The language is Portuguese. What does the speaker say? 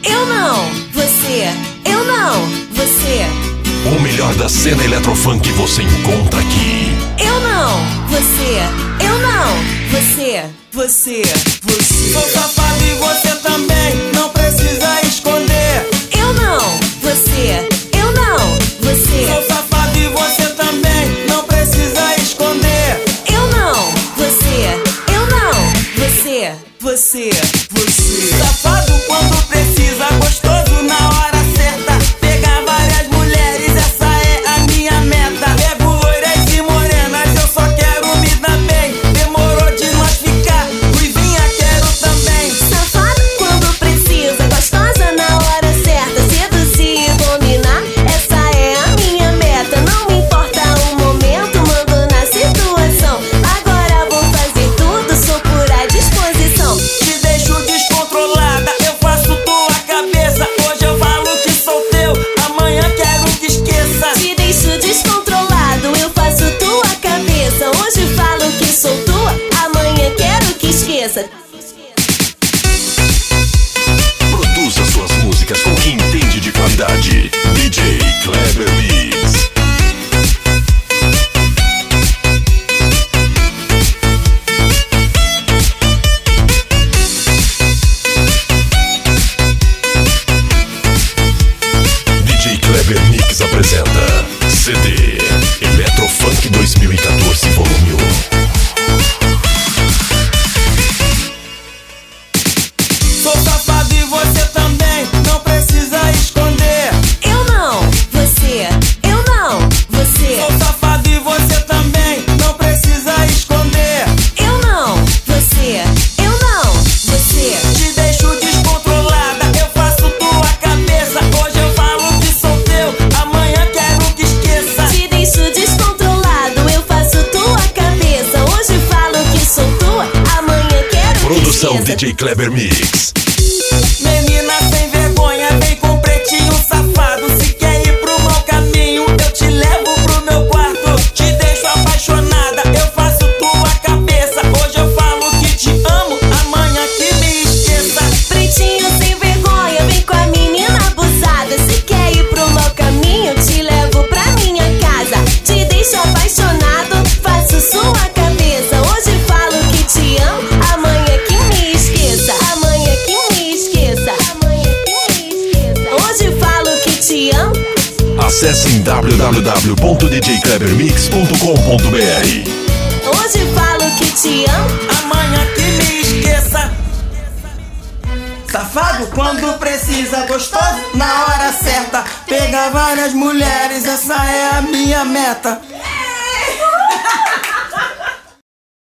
eu não, você, eu não, você. O melhor da cena eletrofunk você encontra aqui. Eu não, você, eu não, você, você. Sou safado e você também, não precisa esconder. Eu não, você, eu não, você. Sou safado e você também, não precisa esconder. Eu não, você, eu não, você. Safado quando precisa, gostoso na hora certa. Pegar várias mulheres, essa é a minha meta. Pego loiras e morenas, eu só quero me dar bem. Demorou de nós ficar, ruivinha quero também. Safado quando precisa, gostosa na hora certa. Seduzir e dominar, essa é a minha meta. Não me importa o momento, mando na situação. Agora vou fazer tudo, sou pura disposição. Te deixo descontrolada, eu faço tua cabeça. Hoje eu falo que sou teu, amanhã quero que esqueça. Te deixo descontrolado, eu faço tua cabeça. Hoje falo que sou tua, amanhã quero que esqueça. Produza suas músicas com quem entende de qualidade. DJ Kleber Mix. DJ Kleber Mix apresenta CD Eletrofunk 2014 Volume 1. Sou safado e você também, não precisa esconder. Eu não, você, eu não, você. Sou safado e você também, não precisa esconder. Eu não, você, eu não, você. Te deixo descontrolada, eu faço tua cabeça. Hoje eu falo que sou teu, amanhã quero que esqueça. Te deixo descontrolado, eu faço tua cabeça. Hoje falo que sou tua, amanhã quero que Produção esqueça. DJ Kleber Mix. Menina sem vergonha, vem com pretinho safado. Se quer ir pro mau caminho, eu te levo pro meu quarto. Te deixo apaixonada, eu faço tua cabeça. Hoje eu falo que te amo, amanhã que me esqueça. Pretinho sem vergonha, vem com a menina abusada. Se quer ir pro mau caminho, te levo pra minha casa. Te deixo apaixonado, faço sua cabeça. Hoje falo que te amo, amanhã que me esqueça. Amanhã que me esqueça. Amanhã que me esqueça. Hoje falo que te amo. Acesse em www.djklebermix.com.br. Hoje falo que te amo. Amanhã que me esqueça. Safado quando precisa, gostoso na hora certa. Pegar várias mulheres, essa é a minha meta.